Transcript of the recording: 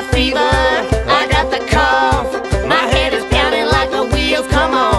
fever, I got the cough. My head is pounding like the wheels come on.